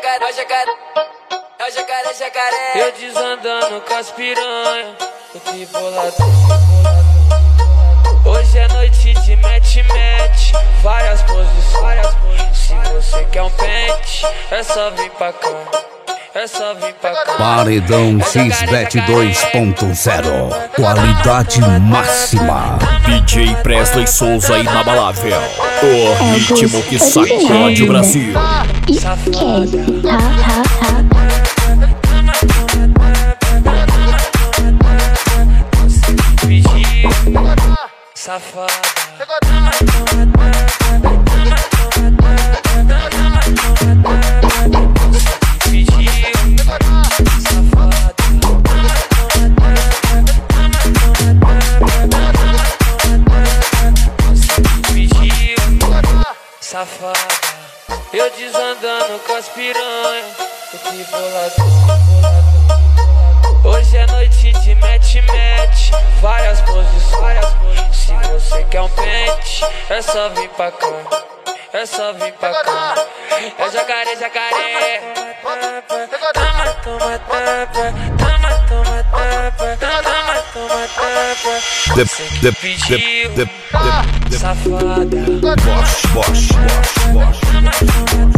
jacaré. Eu desandando com as piranha, o tribolador. Hoje é noite de match, várias posições. Se você quer um pente, é só vir pra cá. É só vir pra cá. Paredão XBET 2.0, qualidade máxima. DJ Presley Souza inabalável, o ritmo que sacode o Brasil. Safada. Safada, eu desandando com as piranha, o tribolador. Hoje é noite de match, várias posições. Se você quer um pente, é só vir pra cá. É só vir pra cá. É jacaré. Toma tapa. Você pediu, safada. Bosch.